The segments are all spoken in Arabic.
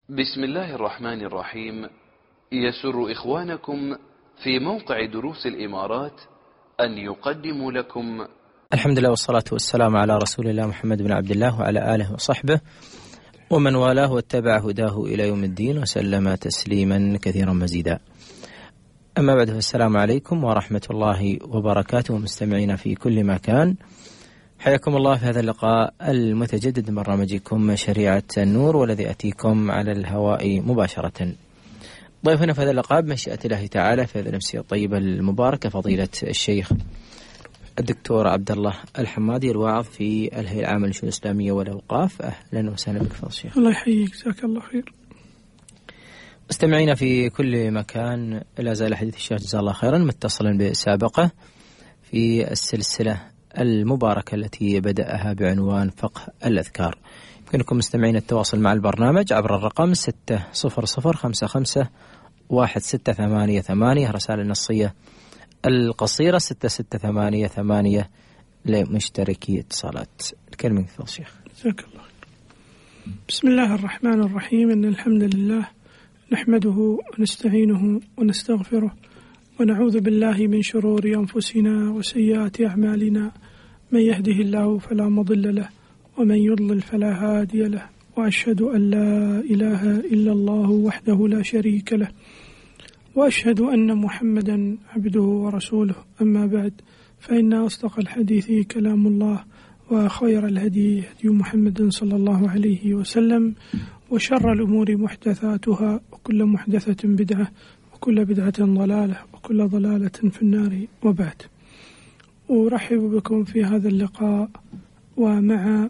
بسم الله الرحمن الرحيم. يسر إخوانكم في موقع دروس الإمارات أن يقدموا لكم الحمد لله والصلاة والسلام على رسول الله محمد بن عبد الله وعلى آله وصحبه ومن والاه واتبع هداه إلى يوم الدين وسلم تسليما كثيرا مزيدا. أما بعد، فالسلام عليكم ورحمة الله وبركاته مستمعين في كل مكان. حياكم الله في هذا اللقاء المتجدد من برنامجكم شريعة النور، والذي يأتيكم على الهواء مباشرة. ضيفنا في هذا اللقاء بمشيئة الله تعالى في هذه الأمسية الطيبة المباركة فضيلة الشيخ الدكتور عبد الله الحمادي، الواعظ في الهيئة العامة للشؤون الإسلامية والأوقاف. أهلا وسهلا بك فضيلة الشيخ. الله يحييك، جزاك الله خير. مستمعينا في كل مكان، لا زال حديث الشيخ جزاه الله خيرا متصلا بسابقه في السلسلة المباركة التي بدأها بعنوان فقه الأذكار. يمكنكم مستمعين التواصل مع البرنامج عبر الرقم 600551688، رسائل النصية القصيرة 6688 لمشتركي اتصالات. الكلمة من فضل الشيخ. جزاك الله خير. بسم الله الرحمن الرحيم. إن الحمد لله نحمده ونستعينه ونستغفره ونعوذ بالله من شرور أنفسنا وسيئات أعمالنا، من يهده الله فلا مضل له ومن يضلل فلا هادي له، وأشهد أن لا إله إلا الله وحده لا شريك له، وأشهد أن محمدا عبده ورسوله. أما بعد، فإن أصدق الحديث كلام الله، وخير الهدي هدي محمد صلى الله عليه وسلم، وشر الأمور محدثاتها، وكل محدثة بدعة، وكل بدعة ضلالة، وكل ضلالة في النار. وبعد، أرحب بكم في هذا اللقاء ومع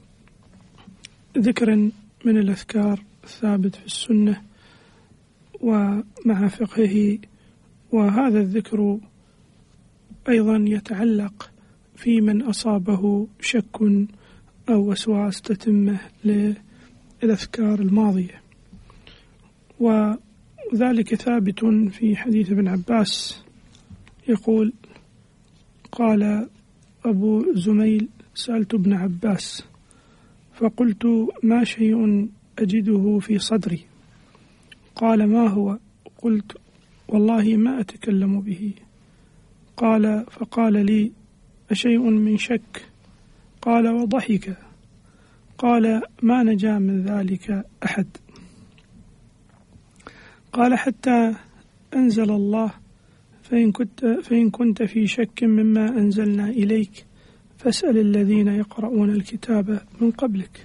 ذكر من الأذكار الثابت في السنة ومع فقهه. وهذا الذكر أيضا يتعلق في من أصابه شك أو وسواس تتمه للأذكار الماضية، وذلك ثابت في حديث ابن عباس يقول: قال أبو زميل: سألت ابن عباس فقلت: ما شيء أجده في صدري؟ قال: ما هو؟ قلت: والله ما أتكلم به. قال: فقال لي: أشيء من شك؟ قال: وضحك. قال: ما نجا من ذلك أحد. قال: حتى أنزل الله: فإن كنت في شك مما أنزلنا إليك فاسأل الذين يقرؤون الكتاب من قبلك.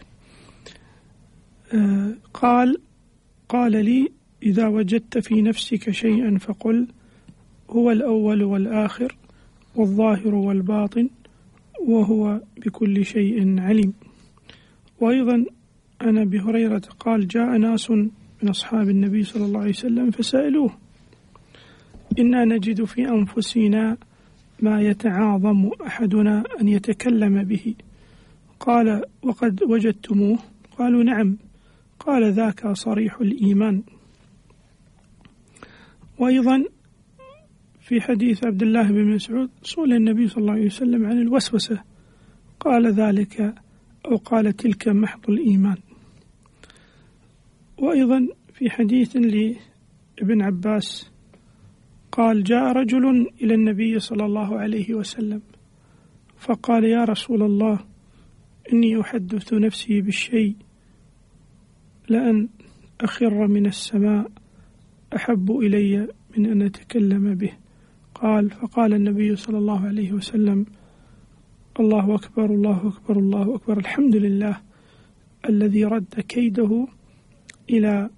قال لي: إذا وجدت في نفسك شيئا فقل: هو الأول والآخر والظاهر والباطن وهو بكل شيء عليم. وأيضا عن أبي هريرة قال: جاء ناس من أصحاب النبي صلى الله عليه وسلم فسألوه: إنا نجد في أنفسنا ما يتعاظم أحدنا أن يتكلم به. قال: وقد وجدتموه؟ قالوا: نعم. قال: ذاك صريح الإيمان. وأيضا في حديث عبد الله بن مسعود سئل النبي صلى الله عليه وسلم عن الوسوسة، قال: ذلك أو قال: تلك محض الإيمان. وأيضا في حديث لابن عباس قال: جاء رجل إلى النبي صلى الله عليه وسلم فقال: يا رسول الله، إني أحدث نفسي بالشيء لأن أخر من السماء أحب إلي من أن أتكلم به. فقال النبي صلى الله عليه وسلم: الله أكبر، الله أكبر، الله أكبر، الحمد لله الذي رد كيده إلى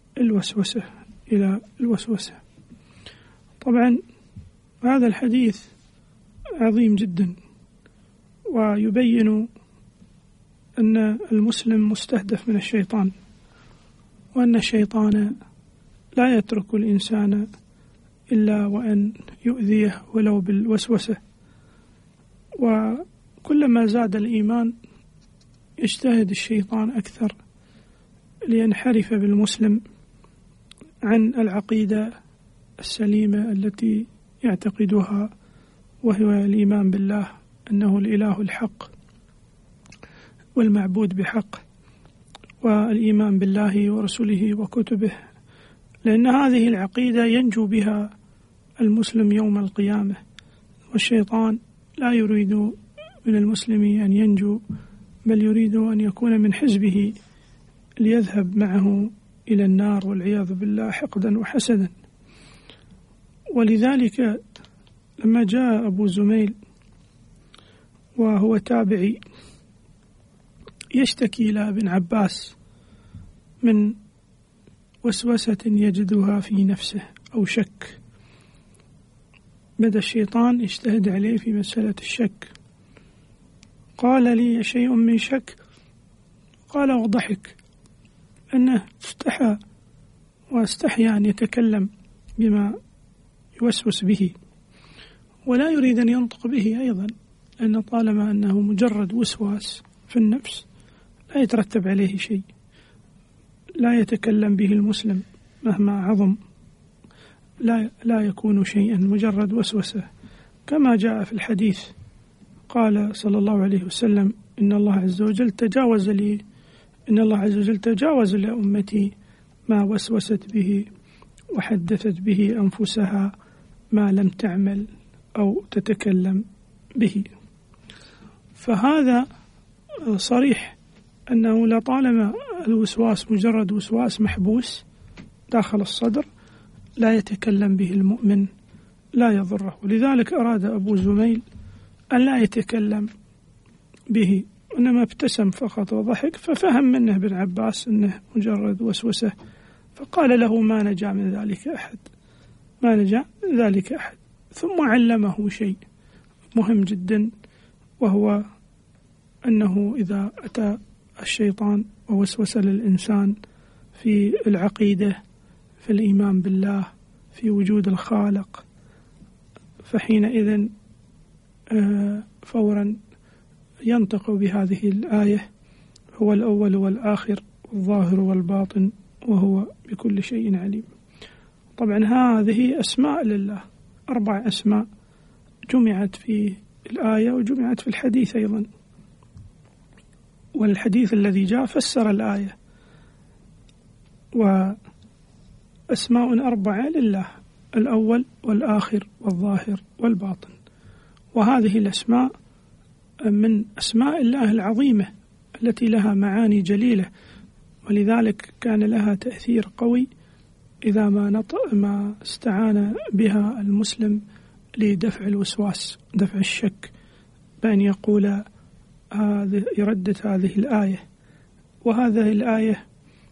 الوسوسة. طبعا هذا الحديث عظيم جدا، ويبين أن المسلم مستهدف من الشيطان، وأن الشيطان لا يترك الإنسان إلا وأن يؤذيه ولو بالوسوسة. وكلما زاد الإيمان يجتهد الشيطان أكثر لينحرف بالمسلم عن العقيدة السليمة التي يعتقدها، وهو الإيمان بالله أنه الإله الحق والمعبود بحق، والإيمان بالله ورسوله وكتبه، لأن هذه العقيدة ينجو بها المسلم يوم القيامة، والشيطان لا يريد من المسلم أن ينجو، بل يريد أن يكون من حزبه ليذهب معه إلى النار والعياذ بالله حقدا وحسدا. ولذلك لما جاء أبو زميل وهو تابعي يشتكي إلى ابن عباس من وسوسة يجدها في نفسه أو شك، بدأ الشيطان يجتهد عليه في مسألة الشك، قال لي شيء من شك؟ قال وضحك، أنه استحى واستحيا أن يتكلم بما يوسوس به، ولا يريد أن ينطق به أيضا، لأن طالما أنه مجرد وسواس في النفس لا يترتب عليه شيء، لا يتكلم به المسلم مهما عظم، لا يكون شيئا، مجرد وسوسة، كما جاء في الحديث قال صلى الله عليه وسلم إن الله عز وجل تجاوز لأمتي ما وسوست به وحدثت به أنفسها ما لم تعمل أو تتكلم به. فهذا صريح أنه لطالما الوسواس مجرد وسواس محبوس داخل الصدر لا يتكلم به المؤمن، لا يضره. ولذلك أراد أبو زميل أن لا يتكلم به، إنما ابتسم فقط وضحك، ففهم منه ابن عباس أنه مجرد وسوسة، فقال له ما نجا من ذلك أحد. ثم علمه شيء مهم جدا، وهو أنه إذا أتى الشيطان ووسوس للإنسان في العقيدة، في الإيمان بالله، في وجود الخالق، فحينئذ فورا ينطق بهذه الآية: هو الأول والآخر والظاهر والباطن وهو بكل شيء عليم. طبعا هذه أسماء لله، 4 أسماء جمعت في الآية وجمعت في الحديث أيضا، والحديث الذي جاء فسر الآية. وأسماء 4 لله: الأول والآخر والظاهر والباطن. وهذه الأسماء من أسماء الله العظيمة التي لها معاني جليلة، ولذلك كان لها تأثير قوي إذا ما استعان بها المسلم لدفع الوسواس، دفع الشك، بأن يقول يردد هذه الآية. وهذه الآية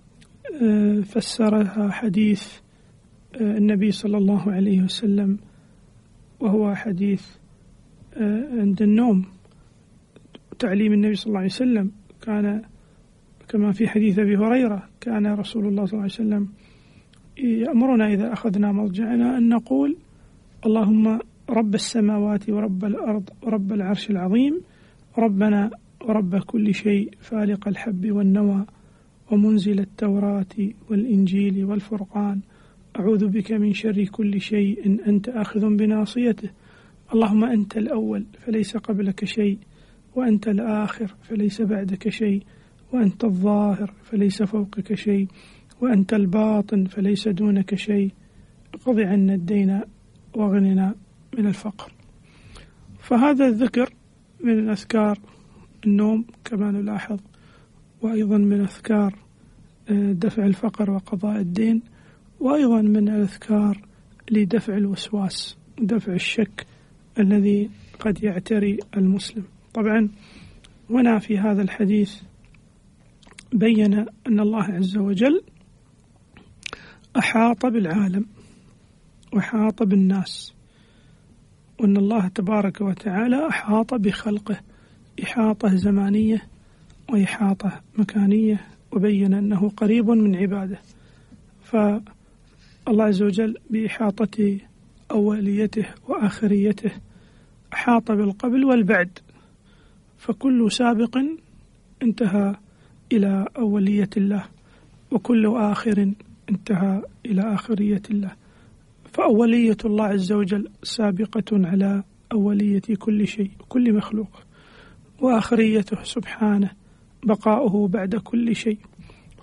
فسرها حديث النبي صلى الله عليه وسلم، وهو حديث عند النوم، تعليم النبي صلى الله عليه وسلم. كان كما في حديث أبي هريرة كان رسول الله صلى الله عليه وسلم يأمرنا إذا أخذنا مضجعنا أن نقول: اللهم رب السماوات ورب الأرض ورب العرش العظيم، ربنا ورب كل شيء، فالق الحب والنوى ومنزل التوراة والإنجيل والفرقان، أعوذ بك من شر كل شيء أنت آخذ بناصيته، اللهم أنت الأول فليس قبلك شيء، وأنت الآخر فليس بعدك شيء، وأنت الظاهر فليس فوقك شيء، وأنت الباطن فليس دونك شيء، اقض عنا الدين واغننا من الفقر. فهذا الذكر من أذكار النوم كما نلاحظ، وأيضا من أذكار دفع الفقر وقضاء الدين، وأيضا من الأذكار لدفع الوسواس ودفع الشك الذي قد يعتري المسلم. طبعا هنا في هذا الحديث بين أن الله عز وجل أحاط بالعالم وأحاط بالناس، وأن الله تبارك وتعالى أحاط بخلقه إحاطة زمانية وإحاطة مكانية، وبين أنه قريب من عباده. فالله عز وجل بإحاطة أوليته وآخريته أحاط بالقبل والبعد، فكل سابق انتهى إلى أولية الله، وكل آخر انتهى إلى آخرية الله. فأولية الله عز وجل سابقة على أولية كل شيء وكل مخلوق، وآخريته سبحانه بقاؤه بعد كل شيء.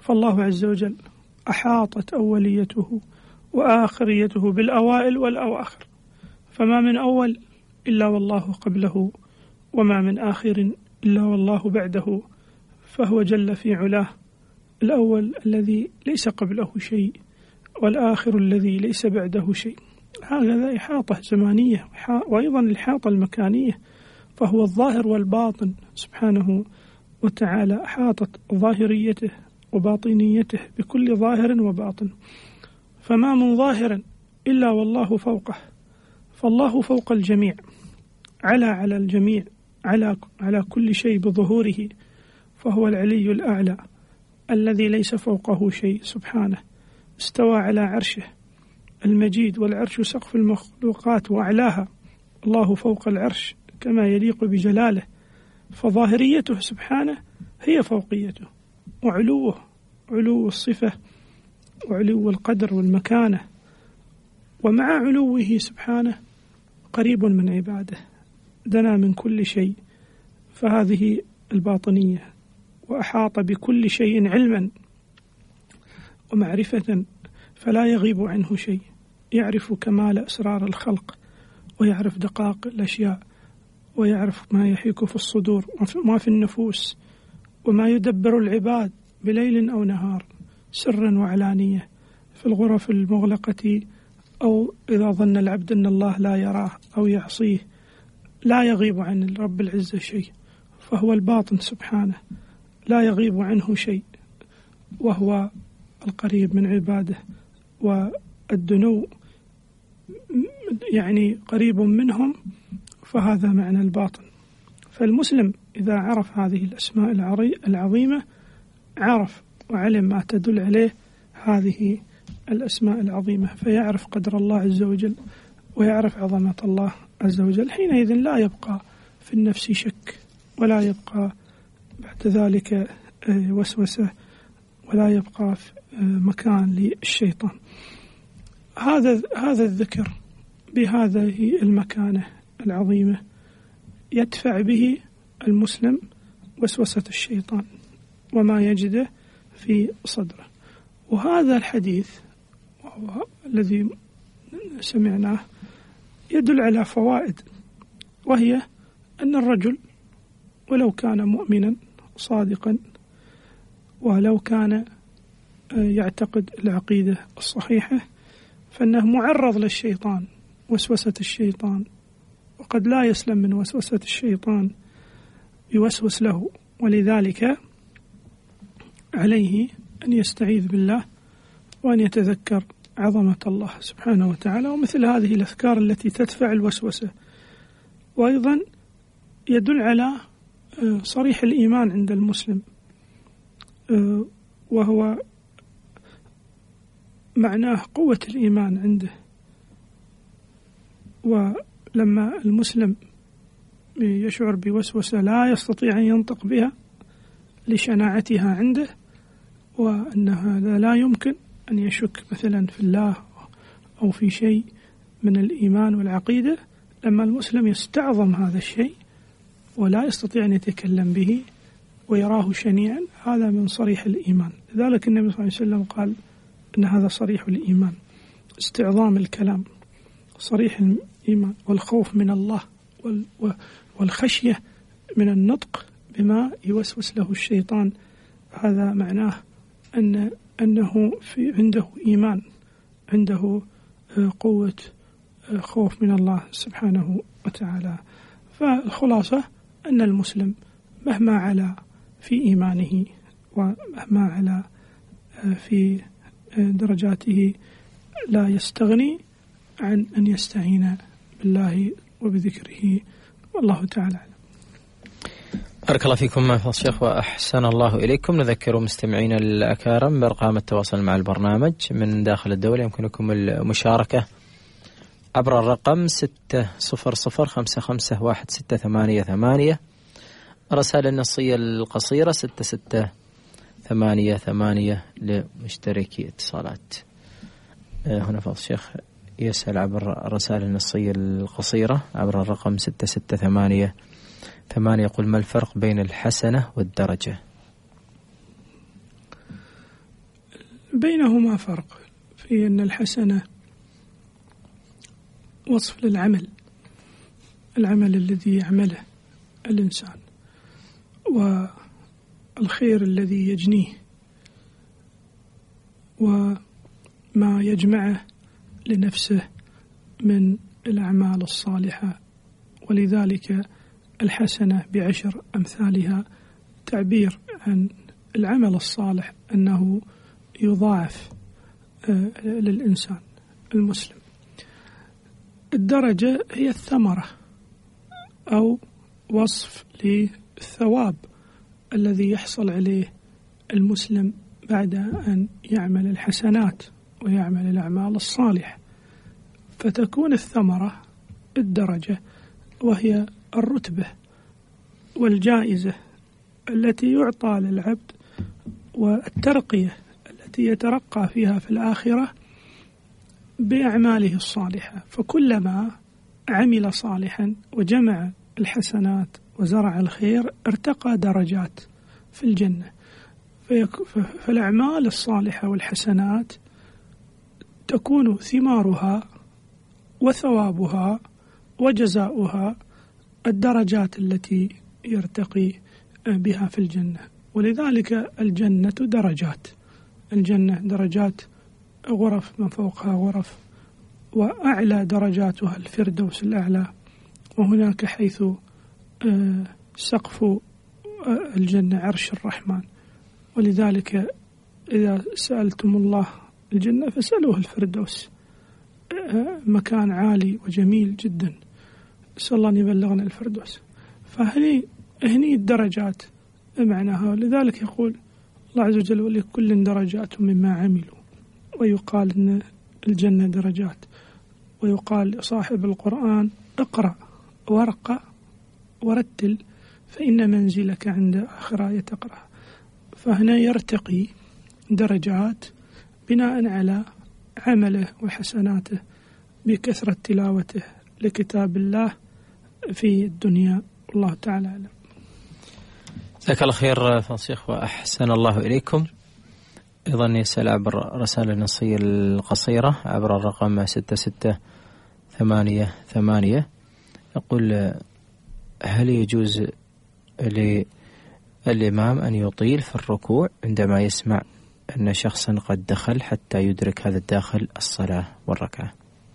فالله عز وجل أحاطت أوليته وآخريته بالأوائل والأواخر، فما من أول إلا والله قبله، وما من آخر إلا والله بعده، فهو جل في علاه الأول الذي ليس قبله شيء، والآخر الذي ليس بعده شيء. هذا إحاطة زمانية، وأيضا الإحاطة المكانية، فهو الظاهر والباطن سبحانه وتعالى، أحاطت ظاهريته وباطنيته بكل ظاهر وباطن، فما من ظاهر إلا والله فوقه، فالله فوق الجميع، على الجميع، على كل شيء بظهوره، فهو العلي الأعلى الذي ليس فوقه شيء سبحانه، استوى على عرشه المجيد، والعرش سقف المخلوقات وأعلاها، الله فوق العرش كما يليق بجلاله، فظاهريته سبحانه هي فوقيته، وعلوه علو الصفة وعلو القدر والمكانة، ومع علوه سبحانه قريب من عباده، دنا من كل شيء، فهذه الباطنية، وأحاط بكل شيء علما ومعرفة، فلا يغيب عنه شيء، يعرف كمال أسرار الخلق، ويعرف دقائق الأشياء، ويعرف ما يحيك في الصدور وما في النفوس، وما يدبر العباد بليل أو نهار، سرا وعلانية، في الغرف المغلقة، أو إذا ظن العبد أن الله لا يراه أو يعصيه، لا يغيب عن رب العزة شيء، فهو الباطن سبحانه لا يغيب عنه شيء، وهو القريب من عباده، والدنو يعني قريب منهم، فهذا معنى الباطن. فالمسلم إذا عرف هذه الأسماء العظيمة عرف وعلم ما تدل عليه هذه الأسماء العظيمة، فيعرف قدر الله عز وجل، ويعرف عظمة الله عز وجل، حينئذ لا يبقى في النفس شك، ولا يبقى بعد ذلك وسوسة، ولا يبقى مكان للشيطان. هذا الذكر بهذه المكانة العظيمة يدفع به المسلم وسوسة الشيطان وما يجده في صدره. وهذا الحديث الذي سمعناه يدل على فوائد، وهي أن الرجل ولو كان مؤمنا صادقا، ولو كان يعتقد العقيدة الصحيحة، فإنه معرض للشيطان، وسوسة الشيطان، وقد لا يسلم من وسوسة الشيطان، يوسوس له، ولذلك عليه أن يستعيذ بالله، وأن يتذكر عظمة الله سبحانه وتعالى، ومثل هذه الأذكار التي تدفع الوسوسة. وأيضا يدل على صريح الإيمان عند المسلم، وهو معناه قوة الإيمان عنده، ولما المسلم يشعر بوسوسة لا يستطيع أن ينطق بها لشناعتها عنده، وأنها لا يمكن أن يشك مثلا في الله أو في شيء من الإيمان والعقيدة، لما المسلم يستعظم هذا الشيء ولا يستطيع أن يتكلم به ويراه شنيعا، هذا من صريح الإيمان. لذلك النبي صلى الله عليه وسلم قال أن هذا صريح الإيمان، استعظام الكلام، صريح الإيمان، والخوف من الله والخشية من النطق بما يوسوس له الشيطان. هذا معناه أنه عنده إيمان، عنده قوة خوف من الله سبحانه وتعالى. فالخلاصة أن المسلم مهما علا في إيمانه، ومهما علا في درجاته، لا يستغني عن أن يستعين بالله وبذكره، والله تعالى أعلم. بارك الله فيكم يا الشيخ وأحسن الله إليكم. نذكر مستمعينا الأكارم بأرقام التواصل مع البرنامج من داخل الدولة. يمكنكم المشاركة عبر الرقم 600551688، رسائل النصية القصيرة 6688 لمشتركي اتصالات. هنا فضل الشيخ يسأل عبر الرسائل النصية القصيرة عبر الرقم 6688، يقول: ما الفرق بين الحسنة والدرجة؟ بينهما فرق في أن الحسنة وصف للعمل، العمل الذي يعمله الإنسان، والخير الذي يجنيه وما يجمعه لنفسه من الأعمال الصالحة. ولذلك الحسنة بعشر أمثالها، تعبير عن العمل الصالح أنه يضاعف للإنسان المسلم. الدرجة هي الثمرة أو وصف للثواب الذي يحصل عليه المسلم بعد أن يعمل الحسنات ويعمل الأعمال الصالحة، فتكون الثمرة الدرجة، وهي الرتبة والجائزة التي يعطى للعبد، والترقية التي يترقى فيها في الآخرة بأعماله الصالحة. فكلما عمل صالحا وجمع الحسنات وزرع الخير ارتقى درجات في الجنة. فالأعمال الصالحة والحسنات تكون ثمارها وثوابها وجزاؤها الدرجات التي يرتقي بها في الجنة. ولذلك الجنة درجات، الجنة درجات، غرف من فوقها غرف، وأعلى درجاتها الفردوس الأعلى، وهناك حيث سقف الجنة عرش الرحمن. ولذلك إذا سألتم الله الجنة فسألوه الفردوس، مكان عالي وجميل جدا، نسأل الله أن يبلغنا الفردوس. فهني الدرجات معناها. ولذلك يقول الله عز وجل: ولكل درجات مما عملوا. ويقال أن الجنة درجات، ويقال لصاحب القرآن: اقرأ وارقى ورتل فإن منزلك عند آخر آية تقرأ. فهنا يرتقي درجات بناء على عمله وحسناته بكثرة تلاوته لكتاب الله في الدنيا. والله تعالى أعلم. جزاك الله خير فالشيخ وأحسن الله إليكم. أيضا يسأل عبر رسالة النصية القصيرة عبر الرقم 6688، يقول: هل يجوز للإمام أن يطيل في الركوع عندما يسمع أن شخصا قد دخل حتى يدرك هذا الداخل الصلاة والركعة؟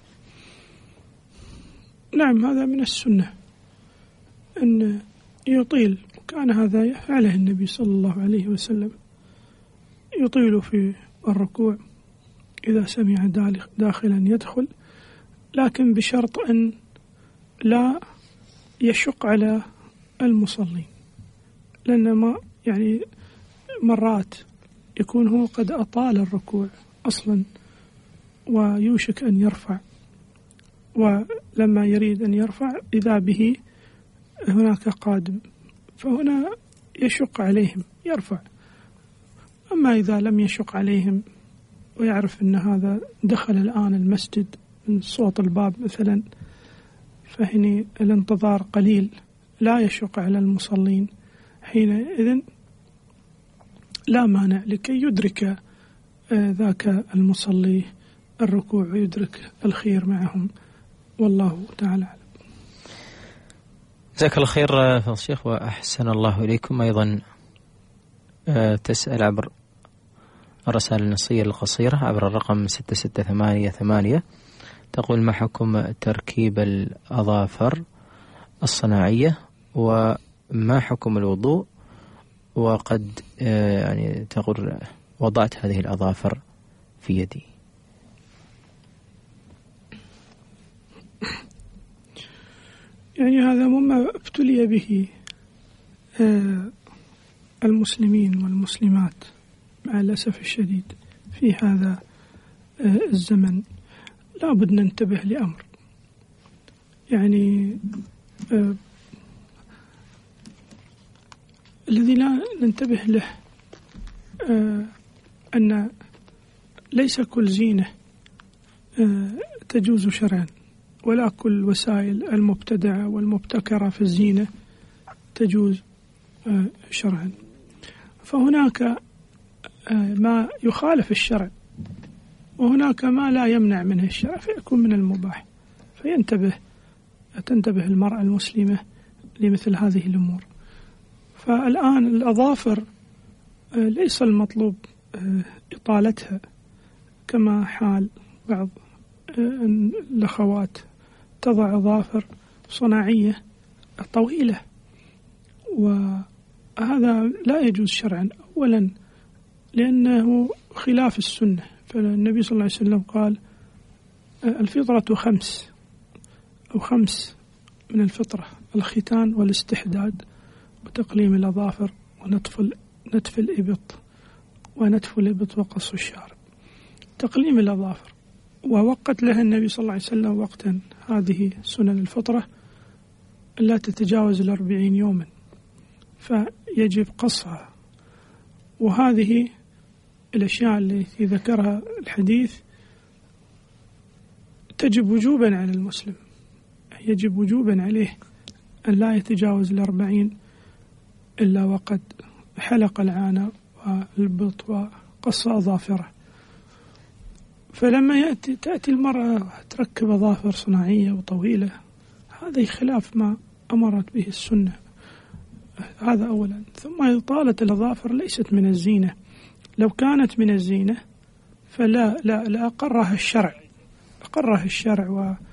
نعم، هذا من السنة أن يطيل، وكان هذا يفعله النبي صلى الله عليه وسلم، يطيل في الركوع إذا سمع داخلا يدخل، لكن بشرط أن لا يشق على المصلين، لأن ما يعني مرات يكون هو قد أطال الركوع أصلا ويوشك أن يرفع، ولما يريد أن يرفع إذا به هناك قادم، فهنا يشق عليهم يرفع. أما إذا لم يشق عليهم ويعرف أن هذا دخل الآن المسجد من صوت الباب مثلا، فهنا الانتظار قليل لا يشق على المصلين، حينئذ لا مانع لكي يدرك ذاك المصلي الركوع ويدرك الخير معهم. والله تعالى أعلم. جزاك الله خير فضل الشيخ وأحسن الله إليكم. أيضا تسأل عبر الرسالة النصية القصيرة عبر الرقم 6688، تقول: ما حكم تركيب الأظافر الصناعية، وما حكم الوضوء؟ وقد يعني تقول: وضعت هذه الأظافر في يدي. يعني هذا مما ابتلي به المسلمين والمسلمات مع الأسف الشديد في هذا الزمن. لا بد ننتبه لأمر، يعني الذي لا ننتبه له أن ليس كل زينة تجوز شرعا، ولا كل وسائل المبتدعة والمبتكرة في الزينة تجوز شرعا. فهناك ما يخالف الشرع، وهناك ما لا يمنع منه الشرع فيكون من المباح، تنتبه المرأة المسلمة لمثل هذه الأمور. فالآن الأظافر ليس المطلوب إطالتها كما حال بعض الأخوات تضع أظافر صناعية طويلة، وهذا لا يجوز شرعا. أولا لأنه خلاف السنة، فالنبي صلى الله عليه وسلم قال الفطرة 5 من الفطرة: الختان والاستحداد وتقليم الأظافر ونتف الإبط وقص الشارب. تقليم الأظافر ووقت لها النبي صلى الله عليه وسلم وقتا، هذه سنن الفطرة لا تتجاوز 40 يوما، فيجب قصها. وهذه الأشياء التي ذكرها الحديث تجب وجوبا على المسلم، يجب وجوبا عليه أن لا يتجاوز 40 إلا وقد حلق العانة والبط وقص أظافره. فلما تأتي المرأة تركب أظافر صناعية وطويلة، هذا خلاف ما أمرت به السنة. هذا أولا. ثم إطالة الأظافر ليست من الزينة، لو كانت من الزينة فلا أقرها الشرع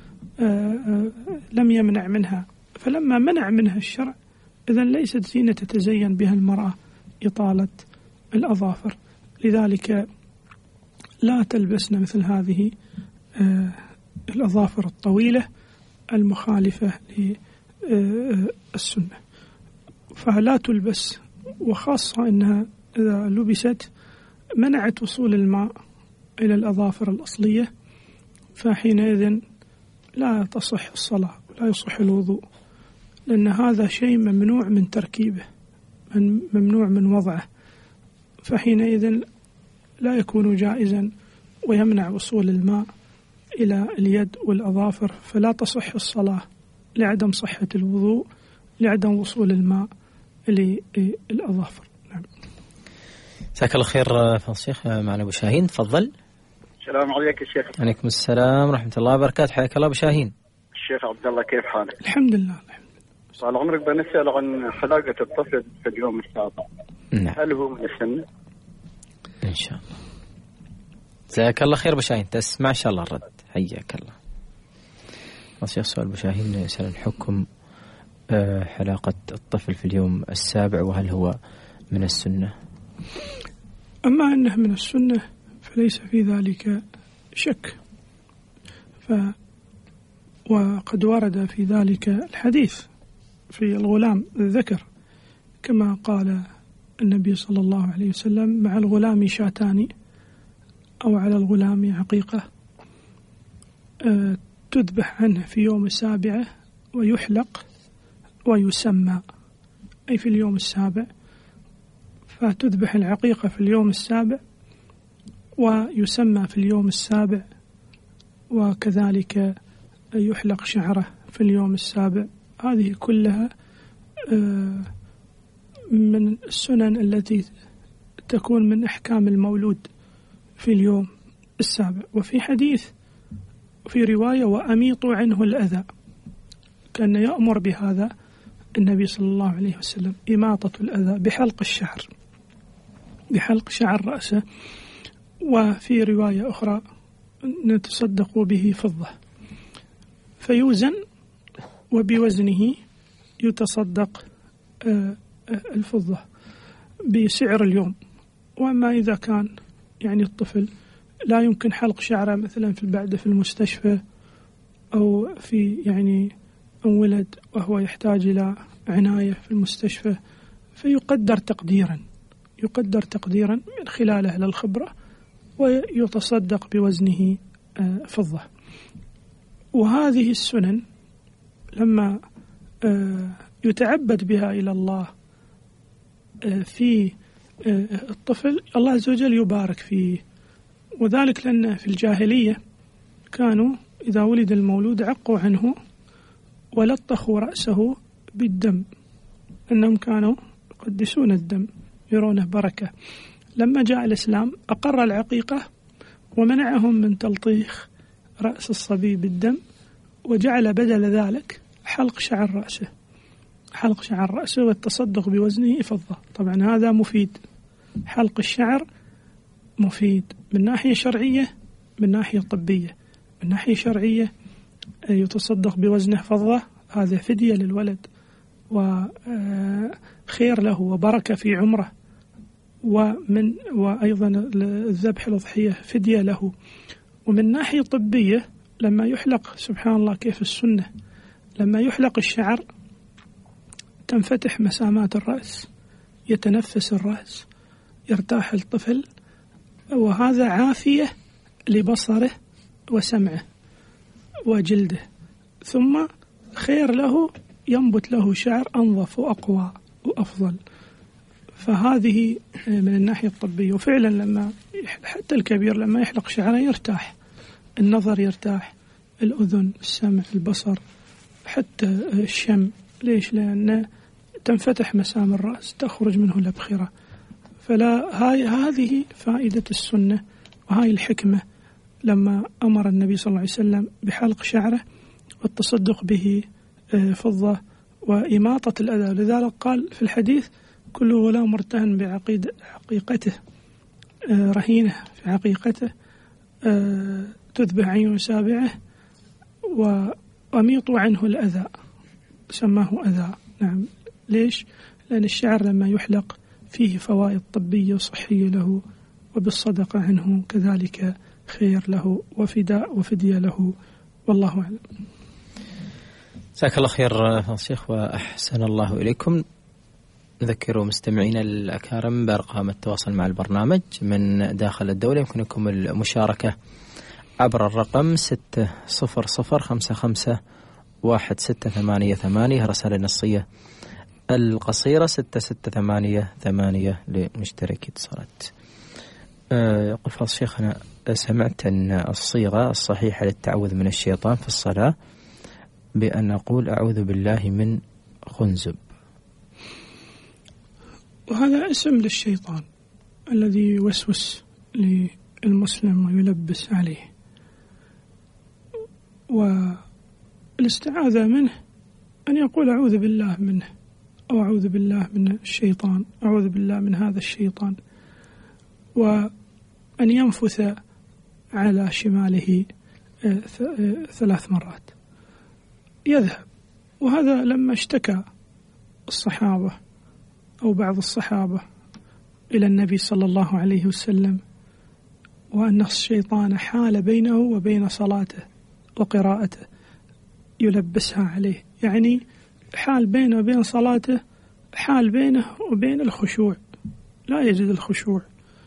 ولم يمنع منها. فلما منع منها الشرع إذن ليست زينة تتزين بها المرأة إطالة الأظافر. لذلك لا تلبسن مثل هذه الأظافر الطويلة المخالفة للسنة، فلا تلبس، وخاصة أنها إذا لبست منعت وصول الماء إلى الأظافر الأصلية، فحينئذ لا تصح الصلاة ولا يصح الوضوء، لأن هذا شيء ممنوع من تركيبه، ممنوع من وضعه، فحينئذ لا يكون جائزا ويمنع وصول الماء إلى اليد والأظافر، فلا تصح الصلاة لعدم صحة الوضوء، لعدم وصول الماء للأظافر. نعم. جزاك الله خير فضل الشيخ. معنا أبو شاهين، تفضل. السلام عليكم يا شيخ. عليكم السلام ورحمة الله وبركاته. حياك الله أبو شاهين. الشيخ عبد الله، كيف حالك؟ الحمد لله. طال عمرك، بنسأل عن حلاقة الطفل في اليوم السابع. نعم. هل هو من السنة؟ إن شاء الله. جزاك الله خير أبو شاهين، تسمع إن شاء الله الرد. حياك الله. نصيحة سؤال أبو شاهين يسأل الحكم حلاقة الطفل في اليوم السابع، وهل هو من السنة؟ أما أنه من السنة فليس في ذلك شك، وقد ورد في ذلك الحديث في الغلام الذكر، كما قال النبي صلى الله عليه وسلم: مع الغلام شاتان، أو على الغلام عقيقة تذبح عنه في يوم السابع ويحلق ويسمى، أي في اليوم السابع، فتذبح العقيقة في اليوم السابع ويسمى في اليوم السابع، وكذلك يحلق شعره في اليوم السابع. هذه كلها من السنن التي تكون من أحكام المولود في اليوم السابع. وفي حديث في رواية: وأميطوا عنه الأذى، كان يأمر بهذا النبي صلى الله عليه وسلم، إماطة الأذى بحلق شعر رأسه. وفي رواية أخرى: نتصدق به فضة، فيوزن وبوزنه يتصدق الفضة بسعر اليوم. وأما إذا كان يعني الطفل لا يمكن حلق شعره مثلا في المستشفى، أو في يعني ولد وهو يحتاج إلى عناية في المستشفى، فيقدر تقديرا من خلال أهل الخبرة، ويتصدق بوزنه فضة. وهذه السنن لما يتعبد بها إلى الله في الطفل، الله عز وجل يبارك فيه. وذلك لأن في الجاهلية كانوا إذا ولد المولود عقوا عنه ولطخوا رأسه بالدم، أنهم كانوا يقدسون الدم، يرونه بركة. لما جاء الإسلام أقر العقيقة ومنعهم من تلطيخ رأس الصبي بالدم، وجعل بدل ذلك حلق شعر رأسه والتصدق بوزنه فضة. طبعا هذا مفيد، حلق الشعر مفيد من ناحية شرعية، من ناحية طبية. من ناحية شرعية يتصدق بوزنه فضة، هذا فدية للولد وخير له وبركة في عمره، وأيضا الذبح الأضحية فدية له. ومن ناحية طبية لما يحلق، سبحان الله كيف السنة، لما يحلق الشعر تنفتح مسامات الرأس، يتنفس الرأس، يرتاح الطفل، وهذا عافية لبصره وسمعه وجلده. ثم خير له، ينبت له شعر أنظف وأقوى وأفضل. فهذه من الناحية الطبية. وفعلا لما حتى الكبير لما يحلق شعره يرتاح، النظر يرتاح، الأذن، السمع، البصر، حتى الشم. ليش؟ لأن تنفتح مسام الرأس، تخرج منه الأبخرة. هذه فائدة السنة، وهاي الحكمة لما أمر النبي صلى الله عليه وسلم بحلق شعره والتصدق به فضة وإماطة الأذى. لذلك قال في الحديث: كل غلام مرتهن بعقيقته، رهينة في عقيقته، تذبح عين سابعه وأميطوا عنه الأذى، سماه أذى. نعم. ليش؟ لأن الشعر لما يحلق فيه فوائد طبية وصحية له، وبالصدقة عنه كذلك خير له وفداء وفدية له، والله أعلم. جزاك الله خير شيخ وأحسن الله إليكم. نذكر مستمعينا الأكارم بأرقام التواصل مع البرنامج من داخل الدولة. يمكنكم المشاركة عبر الرقم 600551688، رسالة نصية القصيرة 6688 لمشتركي اتصالات. يقول فضل شيخنا: سمعت أن الصيغة الصحيحة للتعوذ من الشيطان في الصلاة بأن نقول أعوذ بالله من خنزب، وهذا اسم للشيطان الذي يوسوس للمسلم ويلبس عليه. والاستعاذة منه أن يقول أعوذ بالله منه، أو أعوذ بالله من الشيطان، أعوذ بالله من هذا الشيطان، وأن ينفث على شماله 3 مرات يذهب. وهذا لما اشتكى الصحابة أو بعض الصحابة إلى النبي صلى الله عليه وسلم، وأن الشيطان حال بينه وبين صلاته وقراءته، يلبسها عليه، يعني حال بينه وبين صلاته، حال بينه وبين الخشوع، لا يجد الخشوع،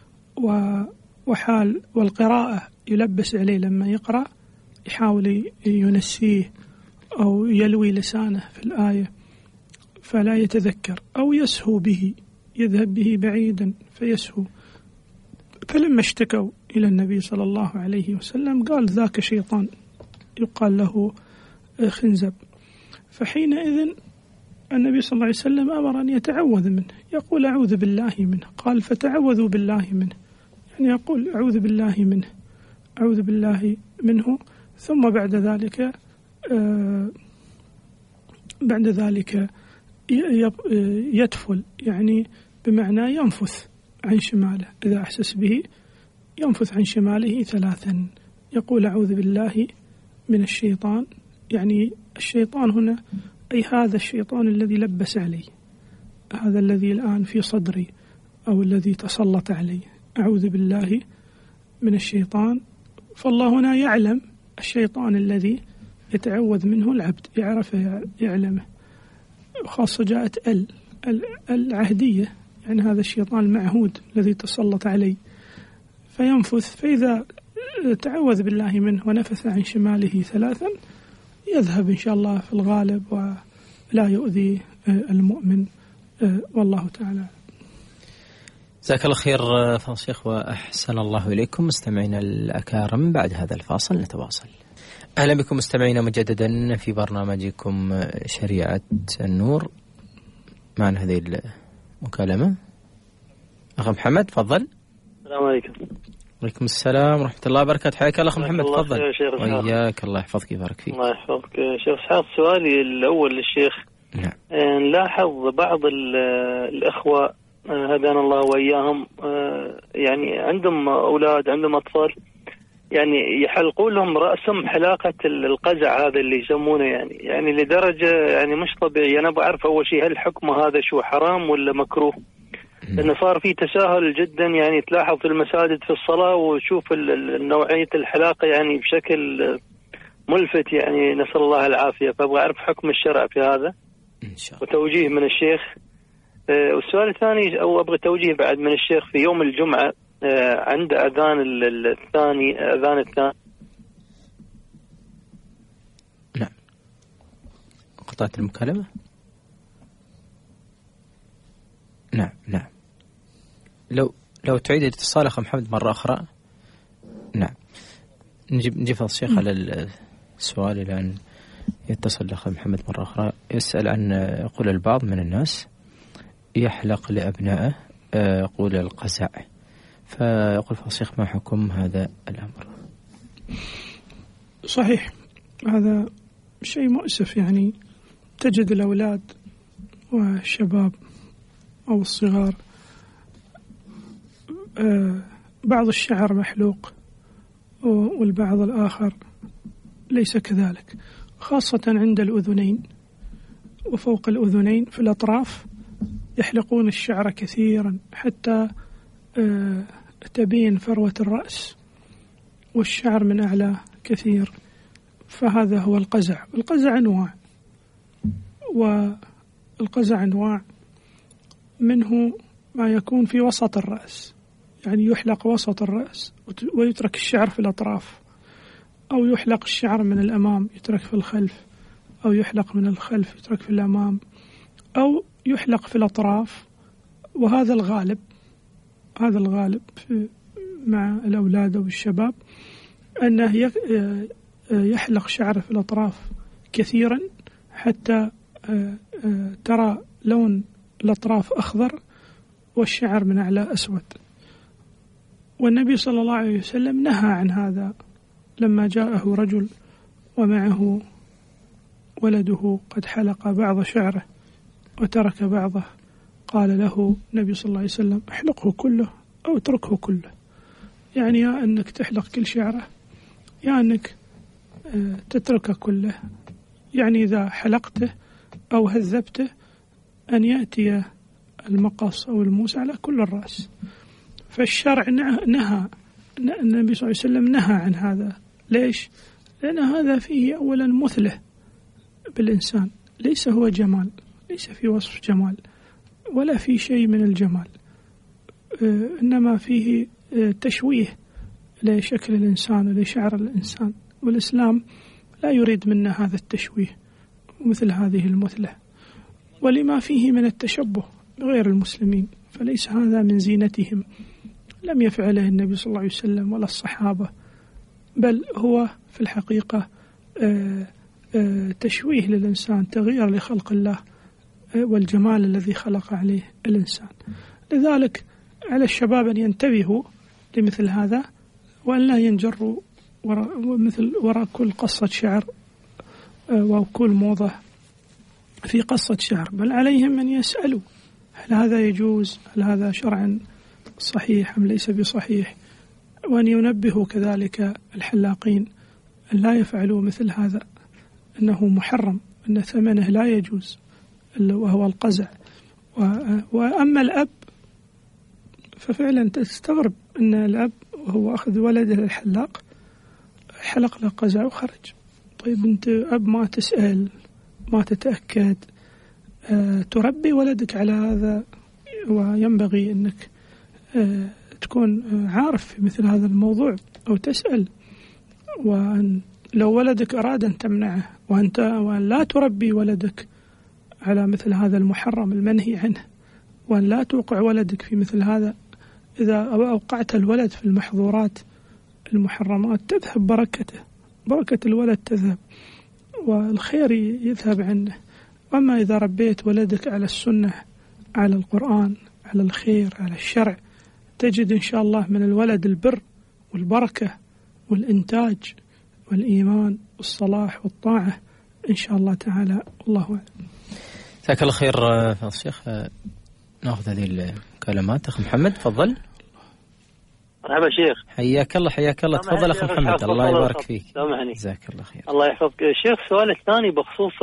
وحال والقراءة يلبس عليه لما يقرأ، يحاول ينسيه أو يلوي لسانه في الآية فلا يتذكر، أو يسهو به، يذهب به بعيدا فيسهو. فلما اشتكوا إلى النبي صلى الله عليه وسلم قال: ذاك شيطان يقال له خنزب. فحينئذ النبي صلى الله عليه وسلم أمر أن يتعوذ منه، يقول أعوذ بالله منه. قال: فتعوذوا بالله منه، يعني يقول أعوذ بالله منه، أعوذ بالله منه. ثم بعد ذلك يتفل، يعني بمعنى ينفث عن شماله، إذا أحسس به ينفث عن شماله 3، يقول أعوذ بالله من الشيطان، يعني الشيطان هنا أي هذا الشيطان الذي لبس علي، هذا الذي الآن في صدري أو الذي تسلط علي، أعوذ بالله من الشيطان. فالله هنا يعلم الشيطان الذي يتعوذ منه العبد، يعلمه، خاصة جاءت العهدية، يعني هذا الشيطان المعهود الذي تسلط علي، فينفث. فإذا تعوذ بالله منه ونفث عن شماله 3 يذهب إن شاء الله في الغالب ولا يؤذي المؤمن، والله تعالى. جزاك الله خير فضل الشيخ وأحسن الله إليكم. مستمعينا الأكارم، بعد هذا الفاصل نتواصل. أهلا بكم مستمعينا مجددا في برنامجكم شريعة النور. معنا هذه المكالمة أخ محمد، تفضل. السلام عليكم. وعليكم السلام ورحمة الله وبركاته. حياك الله أخ محمد، تفضل. وإياك، الله يحفظك ويبارك فيك. الله يحفظك شيخ إسحاق. سؤالي الأول للشيخ. نعم. نلاحظ بعض الأخوة هدانا الله وإياهم يعني عندهم أولاد، عندهم أطفال، يعني يحلقون لهم رأسهم حلاقة القزع هذا اللي يسمونه، يعني لدرجة يعني مش طبيعية. أنا بعرف أول شيء هل حكم هذا شو حرام ولا مكروه؟ لأنه صار في تساهل جدا، يعني تلاحظ في المساجد في الصلاة وشوف نوعية الحلاقة يعني بشكل ملفت، يعني نسأل الله العافية. فأبغى أعرف حكم الشرع في هذا إن شاء الله. وتوجيه من الشيخ. والسؤال الثاني أو أبغى توجيه بعد من الشيخ في يوم الجمعة عند أذان الثاني. نعم. قطعت المكالمة. نعم. لو تعيد الاتصال أخ محمد مرة أخرى. نعم. نجيب فضل الشيخ على السؤال إلى أن يتصل الأخ محمد مرة أخرى. يسأل عن، يقول البعض من الناس يحلق لأبنائه يقول القزع، فيقول فضل الشيخ ما حكم هذا الأمر؟ صحيح، هذا شيء مؤسف. يعني تجد الأولاد والشباب أو الصغار بعض الشعر محلوق والبعض الآخر ليس كذلك، خاصة عند الأذنين وفوق الأذنين في الأطراف يحلقون الشعر كثيرا حتى تبين فروة الرأس، والشعر من أعلى كثير، فهذا هو القزع. القزع أنواع، والقزع أنواع منه ما يكون في وسط الرأس، يعني يحلق وسط الرأس ويترك الشعر في الأطراف، أو يحلق الشعر من الأمام يترك في الخلف، أو يحلق من الخلف يترك في الأمام، أو يحلق في الأطراف. وهذا الغالب، هذا الغالب مع الأولاد والشباب أنه يحلق شعره في الأطراف كثيرا حتى ترى لون الأطراف أخضر والشعر من أعلى أسود. والنبي صلى الله عليه وسلم نهى عن هذا لما جاءه رجل ومعه ولده قد حلق بعض شعره وترك بعضه، قال له النبي صلى الله عليه وسلم احلقه كله أو اتركه كله، يعني يا أنك تحلق كل شعره يا أنك تتركه كله، يعني إذا حلقته أو هذبته أن يأتي المقص أو الموس على كل الرأس. فالشرع نهى، النبي صلى الله عليه وسلم نهى عن هذا. ليش؟ لأن هذا فيه أولا مثله بالإنسان، ليس هو جمال، ليس في وصف جمال ولا في شيء من الجمال، إنما فيه تشويه لشكل الإنسان ولشعر الإنسان، والإسلام لا يريد منا هذا التشويه ومثل هذه المثلة، ولما فيه من التشبه بغير المسلمين، فليس هذا من زينتهم، لم يفعله النبي صلى الله عليه وسلم ولا الصحابة، بل هو في الحقيقة تشويه للإنسان، تغيير لخلق الله والجمال الذي خلق عليه الإنسان. لذلك على الشباب أن ينتبهوا لمثل هذا، وأن لا ينجروا وراء كل قصة شعر وكل موضة في قصة شعر، بل عليهم أن يسألوا هل هذا يجوز، هل هذا شرعا صحيح أم ليس بصحيح، وأن ينبهوا كذلك الحلاقين أن لا يفعلوا مثل هذا، أنه محرم، أن ثمنه لا يجوز وهو القزع. وأما الأب ففعلا تستغرب أن الأب وهو أخذ ولده للحلاق حلق له قزع وخرج. طيب أنت أب ما تسأل، ما تتأكد، تربي ولدك على هذا، وينبغي أنك تكون عارف في مثل هذا الموضوع أو تسأل. وأن لو ولدك أراد أن تمنعه وأن لا تربي ولدك على مثل هذا المحرم المنهي عنه، وأن لا توقع ولدك في مثل هذا، إذا أوقعت الولد في المحظورات المحرمات تذهب بركة الولد تذهب والخير يذهب عنه. وأما إذا ربيت ولدك على السنة، على القرآن، على الخير، على الشرع، تجد إن شاء الله من الولد البر والبركة والإنتاج والإيمان والصلاح والطاعة إن شاء الله تعالى. الله أعلم. جزاك الله خير فضل الشيخ. ناخذ هذه الكلمات. أخ محمد تفضل. مرحبا شيخ. حياك الله تفضل أخ محمد. الله يبارك فيك. جزاك الله خير. الله يحفظك شيخ. السؤال الثاني بخصوص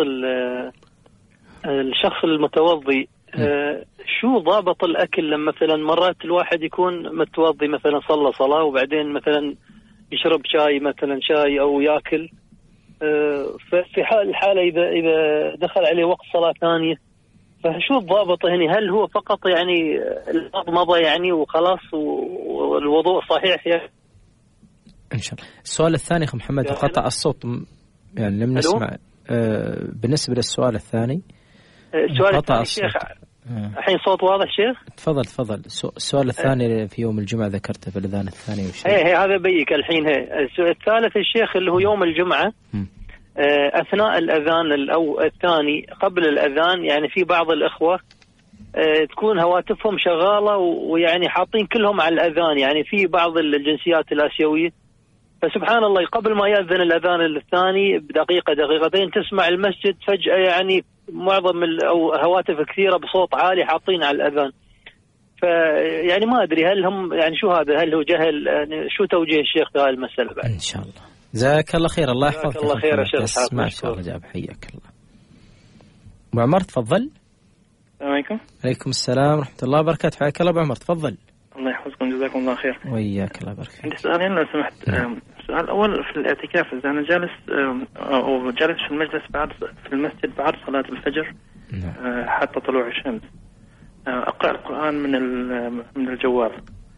الشخص المتوضي، شو ضابط الأكل لما مثلا مرات الواحد يكون متوضي مثلا صلى صلاة وبعدين مثلا يشرب شاي مثلا شاي أو يأكل، في الحالة إذا دخل عليه وقت صلاة ثانية فشو الضابط هنا؟ هل هو فقط يعني المضمضة يعني وخلاص والوضوء صحيح يعني؟ إن شاء الله. السؤال الثاني أخ محمد قطع الصوت يعني لم نسمع. بالنسبة للسؤال الثاني السؤال الثاني شيخ الحين صوت واضح شيخ؟ تفضل. السؤال الثاني في يوم الجمعة ذكرته في الأذان الثاني هذا بيك الحين. السؤال الثالث الشيخ اللي هو يوم الجمعة أثناء الأذان أو الثاني قبل الأذان، يعني في بعض الإخوة تكون هواتفهم شغالة ويعني حاطين كلهم على الأذان، يعني في بعض الجنسيات الآسيوية، فسبحان الله قبل ما يأذن الأذان الثاني بدقيقة دقيقتين تسمع المسجد فجأة يعني معظم أو هواتف كثيرة بصوت عالي حاطين على الأذان. فيعني ما أدري هل هم يعني شو هذا، هل هو جهل؟ يعني شو توجيه الشيخ في هذه المسألة بعد؟ إن شاء الله. جزاك الله خير. الله يحفظك. الله خير يا شيخ. ما شاء الله جاب. حياك الله. أبو عمر تفضل. السلام عليكم. عليكم السلام ورحمة الله وبركاته. حياك الله أبو عمر تفضل. الله يحفظكم جزاكم الله خير. وياك الله يبارك. عندي سؤالين لو سمحت. السؤال الأول في الاعتكاف إذا أنا جالس أو جالس في المجلس في المسجد بعد صلاة الفجر حتى طلوع الشمس أقرأ القرآن من الجوال،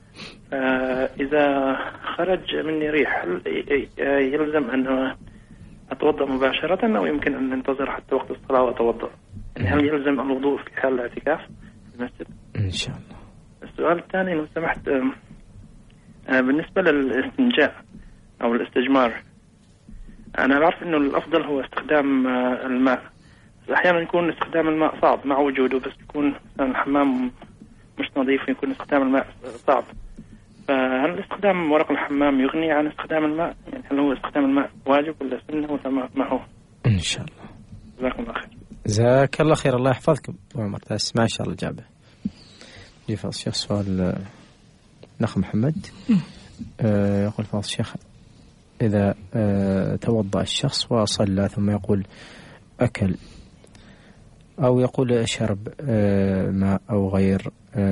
إذا خرج مني ريح هل يلزم أن أتوضأ مباشرة أو يمكن أن ننتظر حتى وقت الصلاة وأتوضأ؟ هل يلزم الوضوء في حال الاعتكاف في المسجد؟ إن شاء الله. السؤال الثاني لو سمحت بالنسبة للاستنجاء أو الاستجمار، أنا أعرف أنه الأفضل هو استخدام الماء، أحيانا يكون استخدام الماء صعب مع وجوده، بس يكون الحمام مش نظيف يكون استخدام الماء صعب، فهل استخدام ورق الحمام يغني عن استخدام الماء؟ يعني هل هو استخدام الماء واجب ولا سنة ولا ما هو؟ إن شاء الله. جزاكم الله خير. جزاك الله خير. الله يحفظك أبو عمر. تسمع إن شاء الله جابه. يفضل الشيخ سؤال الأخ محمد. يقول فضل الشيخ إذا توضأ الشخص وصلى ثم يقول أكل أو يقول شرب ماء أو غير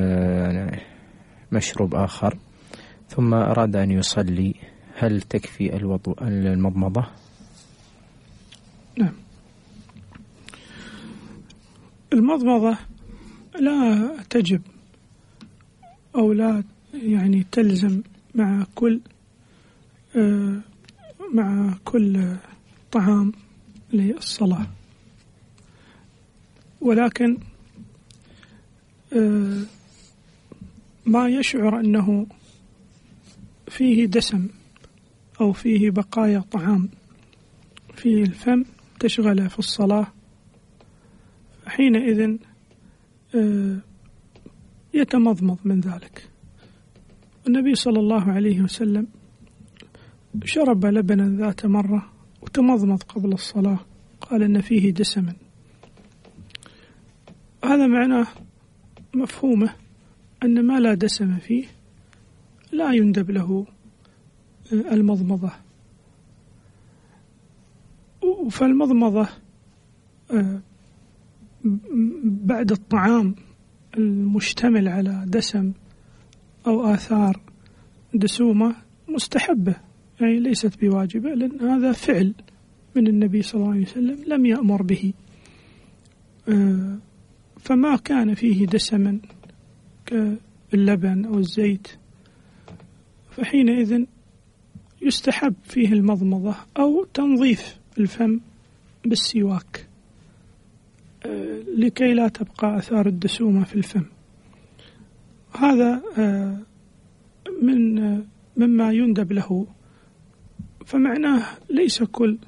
مشروب آخر ثم أراد أن يصلي، هل تكفي المضمضة؟ نعم. المضمضة لا تجب أو لا يعني تلزم مع كل طعام للصلاة، ولكن ما يشعر أنه فيه دسم أو فيه بقايا طعام في الفم تشغله في الصلاة، حينئذ يتمضمض من ذلك. النبي صلى الله عليه وسلم شرب لبنا ذات مرة وتمضمض قبل الصلاة، قال إن فيه دسما. هذا معناه مفهومه أن ما لا دسم فيه لا يندب له المضمضة. فالمضمضة بعد الطعام المشتمل على دسم أو آثار دسومة مستحبة، يعني ليست بواجبة، لأن هذا فعل من النبي صلى الله عليه وسلم لم يأمر به. فما كان فيه دسما كاللبن أو الزيت فحينئذ يستحب فيه المضمضة أو تنظيف الفم بالسواك لكي لا تبقى آثار الدسومة في الفم. هذا مما يندب له، فمعناه ليس كل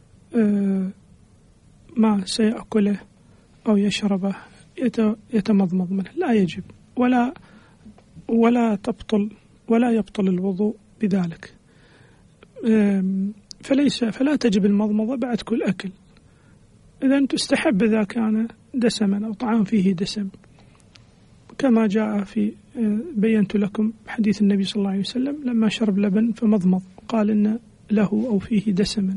ما سيأكله أو يشربه يتمضمض منه، لا يجب، ولا ولا يبطل الوضوء بذلك. فلا تجب المضمضة بعد كل أكل. إذن تستحب إذا كان دسما أو طعام فيه دسم، كما جاء في بينت لكم حديث النبي صلى الله عليه وسلم لما شرب لبن فمضمض قال إن له أو فيه دسما.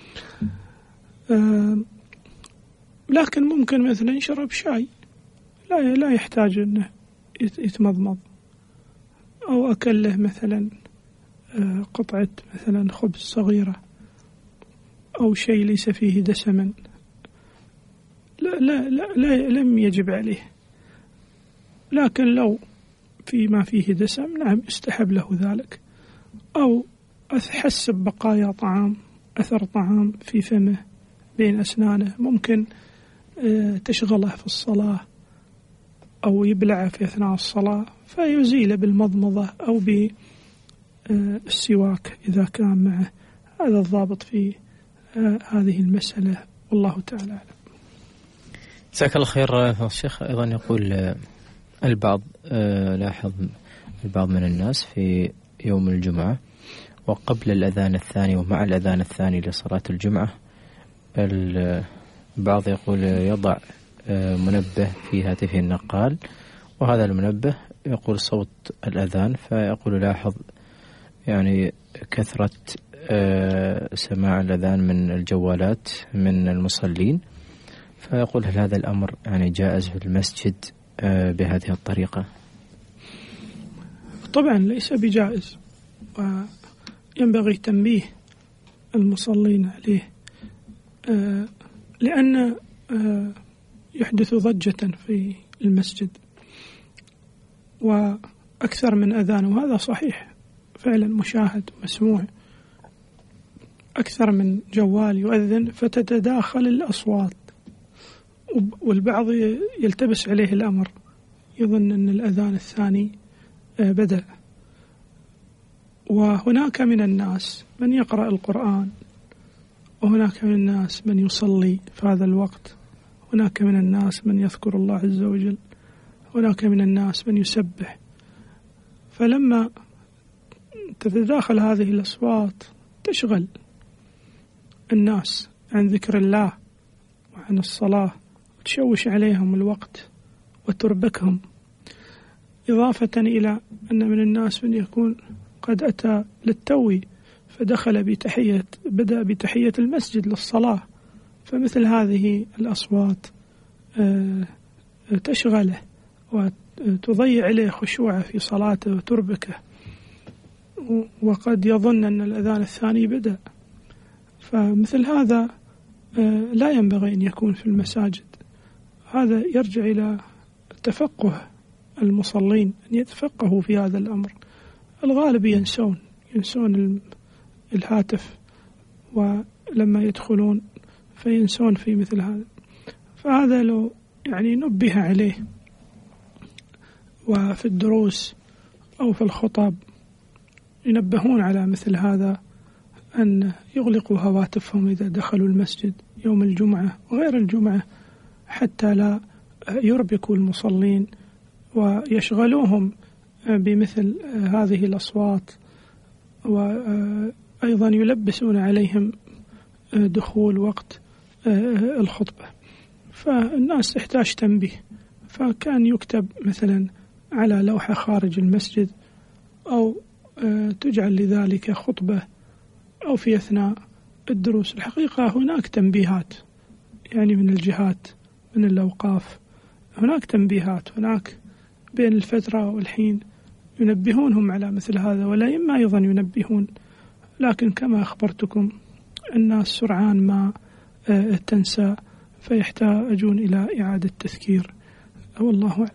لكن ممكن مثلا يشرب شاي لا يحتاج أنه يتمضمض، أو أكل له مثلا قطعة مثلا خبز صغيرة أو شيء ليس فيه دسما، لا لم يجب عليه. لكن لو فيما فيه دسم نعم يستحب له ذلك، أو حس ببقايا طعام، أثر طعام في فمه بين أسنانه، ممكن تشغله في الصلاة أو يبلعه في أثناء الصلاة فيزيله بالمضمضة أو بالسواك إذا كان معه. هذا الضابط في هذه المسألة، والله تعالى أعلم. جزاك الله خير. الشيخ أيضا يقول البعض لاحظ البعض من الناس في يوم الجمعة وقبل الأذان الثاني ومع الأذان الثاني لصلاة الجمعة البعض يقول يضع منبه في هاتفه النقال، وهذا المنبه يقول صوت الأذان، فيقول لاحظ يعني كثرة سماع الأذان من الجوالات من المصلين، فيقول هل هذا الأمر يعني جائز في المسجد بهذه الطريقة؟ طبعا ليس بجائز، وينبغي تنبيه المصلين عليه، لأن يحدث ضجة في المسجد وأكثر من أذان، وهذا صحيح فعلا مشاهد مسموع، أكثر من جوال يؤذن فتتداخل الأصوات، والبعض يلتبس عليه الأمر يظن أن الأذان الثاني بدأ. وهناك من الناس من يقرأ القرآن، وهناك من الناس من يصلي في هذا الوقت، هناك من الناس من يذكر الله عز وجل، هناك من الناس من يسبح، فلما تتداخل هذه الأصوات تشغل الناس عن ذكر الله وعن الصلاة، وتشوش عليهم الوقت وتربكهم، إضافة إلى أن من الناس من يكون قد أتى للتوي فدخل بدأ بتحية المسجد للصلاة، فمثل هذه الأصوات تشغله وتضيع عليه خشوعه في صلاته وتربكه، وقد يظن أن الأذان الثاني بدأ. فمثل هذا لا ينبغي أن يكون في المساجد. هذا يرجع إلى تفقه المصلين، أن يتفقهوا في هذا الأمر. الغالب ينسون الهاتف، ولما يدخلون فينسون في مثل هذا. فهذا لو يعني نبه عليه وفي الدروس أو في الخطب ينبهون على مثل هذا، أن يغلقوا هواتفهم إذا دخلوا المسجد يوم الجمعة وغير الجمعة، حتى لا يربكوا المصلين ويشغلوهم بمثل هذه الأصوات، وأيضا يلبسون عليهم دخول وقت الخطبة. فالناس تحتاج تنبيه، فكان يكتب مثلا على لوحة خارج المسجد، أو تجعل لذلك خطبة، أو في أثناء الدروس. الحقيقة هناك تنبيهات يعني من الجهات، من الأوقاف، هناك تنبيهات، هناك بين الفترة والحين ينبهونهم على مثل هذا، ولا إما أيضا ينبهون، لكن كما أخبرتكم الناس سرعان ما تنسى، فيحتاجون إلى إعادة تذكير، والله أعلم.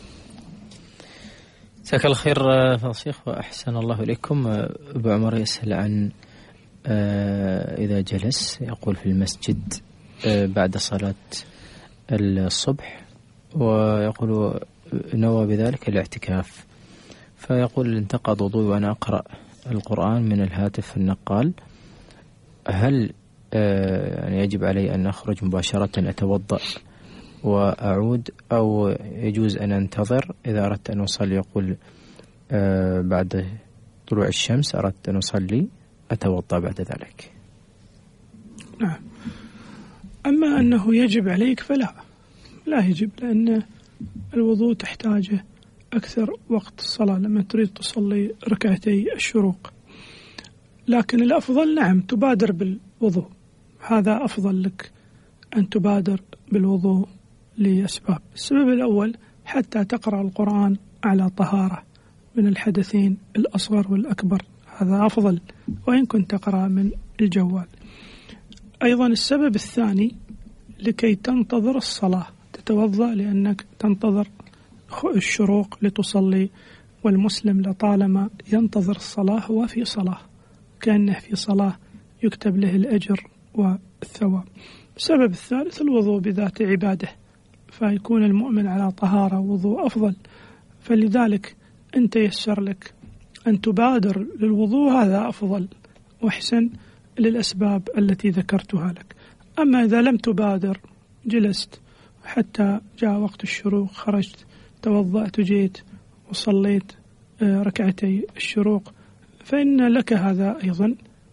جزاك الله خير شيخ، وأحسن الله إليكم. أبو عمر يسأل عن إذا جلس يقول في المسجد بعد صلاة الصبح، ويقول نوى بذلك الاعتكاف، فيقول انتقض وضوءي وأنا أقرأ القرآن من الهاتف النقال، هل يعني يجب علي أن أخرج مباشرة أتوضأ وأعود، أو يجوز أن أنتظر إذا أردت أن أصلي؟ يقول بعد طلوع الشمس أردت أن أصلي أتوضأ بعد ذلك. نعم. أما أنه يجب عليك فلا، لا يجب، لأن الوضوء تحتاجه أكثر وقت الصلاة لما تريد تصلي ركعتي الشروق. لكن الأفضل نعم تبادر بالوضوء، هذا أفضل لك أن تبادر بالوضوء لأسباب. السبب الأول حتى تقرأ القرآن على طهارة من الحدثين الأصغر والأكبر، هذا أفضل وإن كنت تقرأ من الجوال. أيضا السبب الثاني لكي تنتظر الصلاة، تتوضأ لأنك تنتظر الشروق لتصلي، والمسلم لطالما ينتظر الصلاة هو في صلاة، كأنه في صلاة يكتب له الأجر والثواب. السبب الثالث الوضوء بذات عباده، فيكون المؤمن على طهارة ووضوء أفضل، فلذلك أنت يسر لك أن تبادر للوضوء، هذا أفضل وأحسن للأسباب التي ذكرتها لك. أما إذا لم تبادر جلست حتى جاء وقت الشروق، خرجت توضأت وجيت وصليت ركعتي الشروق، فإن لك هذا أيضا،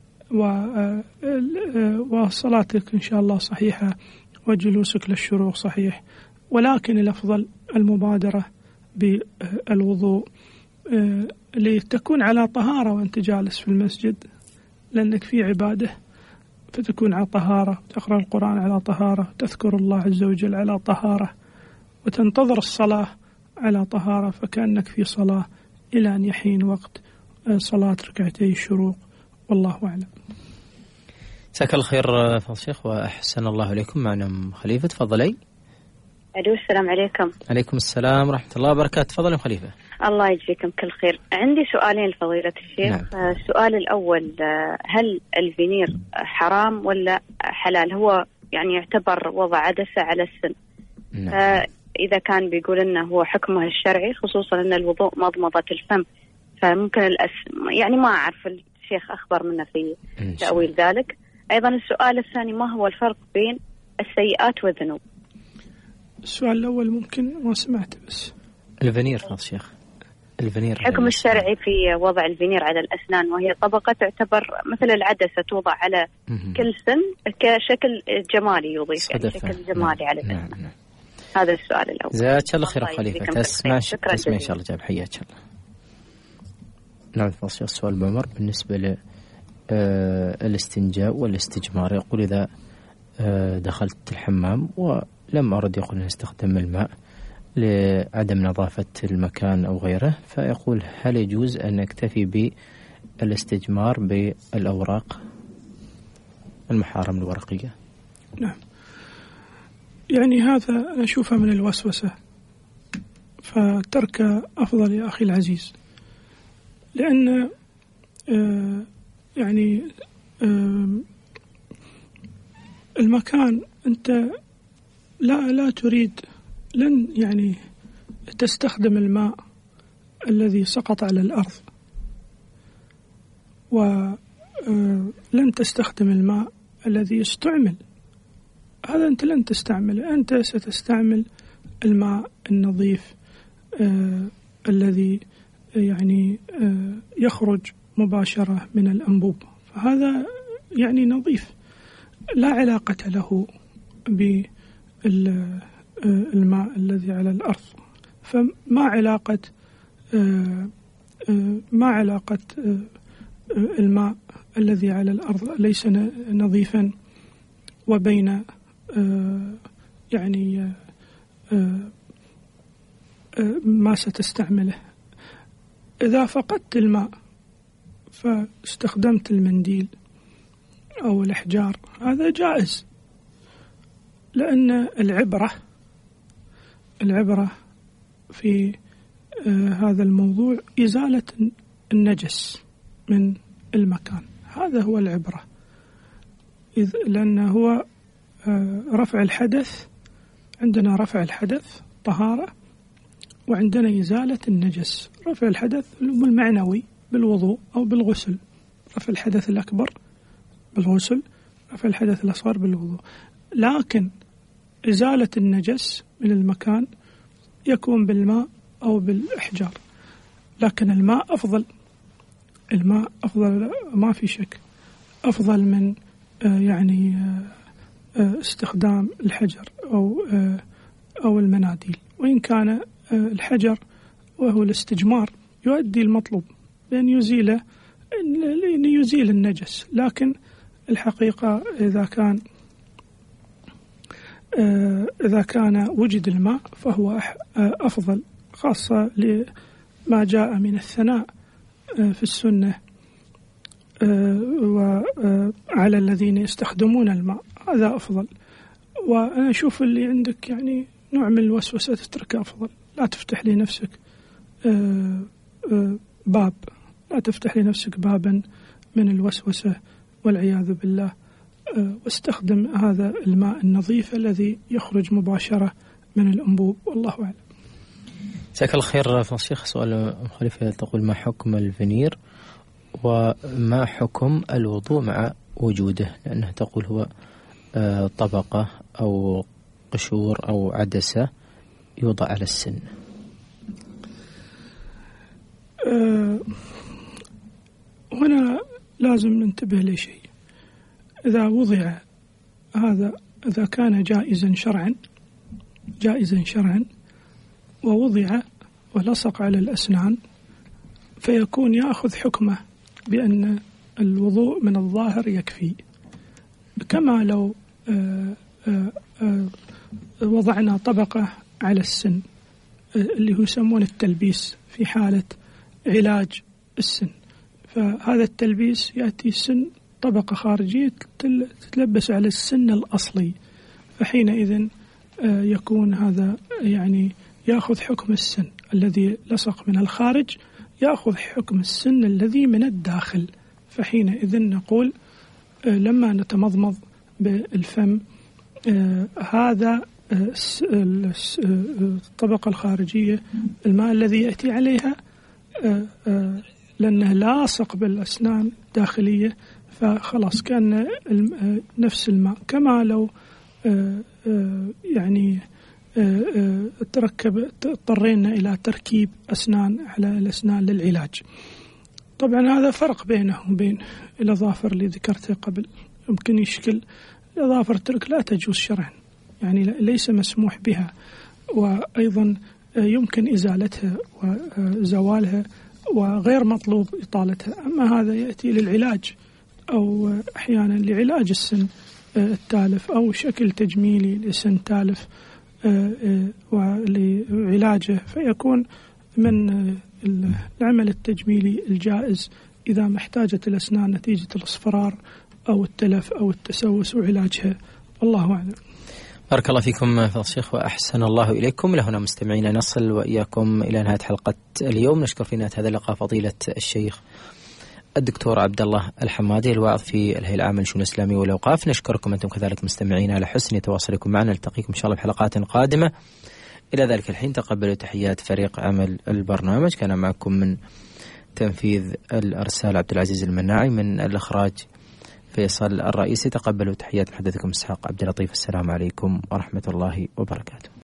وصلاتك إن شاء الله صحيحة وجلوسك للشروق صحيح. ولكن الأفضل المبادرة بالوضوء لتكون على طهارة وأنت جالس في المسجد، لأنك في عبادة، فتكون على طهارة، تقرأ القرآن على طهارة، تذكر الله عز وجل على طهارة، وتنتظر الصلاة على طهارة، فكأنك في صلاة إلى أن يحين وقت صلاة ركعتي الشروق، والله أعلم. جزاك الله خير فضل الشيخ وأحسن الله إليكم. معنا خليفة، تفضلي. ألو، السلام عليكم. عليكم السلام ورحمة الله وبركاته. تفضلي خليفة. الله يجزيكم كل خير. عندي سؤالين لفضيلة الشيخ. نعم. السؤال الأول، هل الفينير حرام ولا حلال؟ هو يعني يعتبر وضع عدسة على السن. نعم. إذا كان بيقول إنه هو حكمه الشرعي، خصوصا إن الوضوء مضمضة الفم، فممكن يعني ما أعرف الشيخ أخبر منا في تأويل ذلك. أيضا السؤال الثاني، ما هو الفرق بين السيئات والذنوب؟ السؤال الأول ممكن ما سمعت، بس الفينير فضل الشيخ، الفينير حكم الشرعي في وضع الفينير على الأسنان، وهي طبقة تعتبر مثل العدسة توضع على كل سن كشكل جمالي، يضيف يعني شكل جمالي على الأسنان. نعم. هذا السؤال الأول. جزاك الله خير خليفة. تسمع إن شاء الله جاب، حياك الله. نعم فضل الشيخ. السؤال بعمر بالنسبة للاستنجاء والاستجمار، يقول إذا دخلت الحمام ولم أرد يقول أن استخدم الماء لعدم نظافة المكان أو غيره، فيقول هل يجوز أن نكتفي بالاستجمار بالأوراق المحارم الورقية؟ نعم، يعني هذا أنا أشوفه من الوسوسة، فترك أفضل يا أخي العزيز، لأن يعني المكان أنت لا تريد، لن يعني تستخدم الماء الذي سقط على الأرض، ولن تستخدم الماء الذي يستعمل، هذا أنت لن تستعمله، أنت ستستعمل الماء النظيف الذي يعني يخرج مباشرة من الأنبوب، فهذا يعني نظيف، لا علاقة له بالماء الذي على الأرض. فما علاقة الماء الذي على الأرض ليس نظيفا وبين يعني ما ستستعمله. إذا فقدت الماء فاستخدمت المنديل أو الأحجار، هذا جائز، لأن العبرة في هذا الموضوع إزالة النجس من المكان، هذا هو العبرة، لأن هو رفع الحدث، عندنا رفع الحدث طهارة، وعندنا إزالة النجس. رفع الحدث المعنوي بالوضوء أو بالغسل، رفع الحدث الأكبر بالغسل، رفع الحدث الأصغر بالوضوء، لكن إزالة النجس من المكان يكون بالماء أو بالإحجار. لكن الماء أفضل، الماء أفضل ما في شك، أفضل من يعني استخدام الحجر أو المناديل. وإن كان الحجر وهو الاستجمار يؤدي المطلوب بأن يزيل النجس، لكن الحقيقة إذا كان وجد الماء فهو أفضل، خاصة لما جاء من الثناء في السنة وعلى الذين يستخدمون الماء، هذا أفضل. وأنا أشوف اللي عندك يعني نوع من الوسوسة تتركه أفضل، لا تفتح لنفسك باب، لا تفتح لنفسك بابا من الوسوسة والعياذ بالله، واستخدم هذا الماء النظيف الذي يخرج مباشرة من الأنبوب، والله أعلم. جزاك الله خير فضيلة الشيخ. سؤال مخالف تقول: ما حكم الفينير وما حكم الوضوء مع وجوده؟ لأنها تقول هو طبقة أو قشور أو عدسة يوضع على السن. هنا لازم ننتبه لشيء، إذا وضع هذا، إذا كان جائزا شرعا ووضع ولصق على الأسنان، فيكون يأخذ حكمه بأن الوضوء من الظاهر يكفي، كما لو وضعنا طبقة على السن اللي هو يسمون التلبيس في حالة علاج السن، فهذا التلبيس يأتي السن طبقة خارجية تتلبس على السن الأصلي، فحينئذ يكون هذا يعني يأخذ حكم السن الذي لصق من الخارج، يأخذ حكم السن الذي من الداخل. فحينئذ نقول لما نتمضمض بالفم هذا الطبقة الخارجية الماء الذي يأتي عليها لأنه لاصق بالأسنان الداخلية، فخلاص كان نفس الماء، كما لو يعني اضطرينا إلى تركيب أسنان على الأسنان للعلاج. طبعا هذا فرق بينه وبين الأظافر اللي ذكرتها قبل، يمكن يشكل الأظافر ترك لا تجوز شرعا، يعني ليس مسموح بها، وأيضا يمكن إزالتها وزوالها وغير مطلوب إطالتها. أما هذا يأتي للعلاج أو أحيانا لعلاج السن التالف أو شكل تجميلي لسن تالف ولعلاجه، فيكون من العمل التجميلي الجائز إذا ما احتاجت الأسنان نتيجة الاصفرار أو التلف أو التسوس وعلاجها، والله أعلم. بارك الله فيكم فضيلة الشيخ وأحسن الله إليكم. لهنا مستمعين نصل وإياكم إلى نهاية حلقة اليوم. نشكر في نهاية هذا اللقاء فضيلة الشيخ الدكتور عبد الله الحمادي الواعظ في الهيئة العامة للشؤون الإسلامية والأوقاف. نشكركم أنتم كذلك مستمعين على حسن تواصلكم معنا. نلتقيكم إن شاء الله بحلقات قادمة. إلى ذلك الحين تقبلوا تحيات فريق عمل البرنامج. كان معكم من تنفيذ الأرسال عبد العزيز المناعي، من الإخراج فيصل الرئيسي. تقبلوا تحيات محدثكم إسحاق عبد اللطيف. السلام عليكم ورحمة الله وبركاته.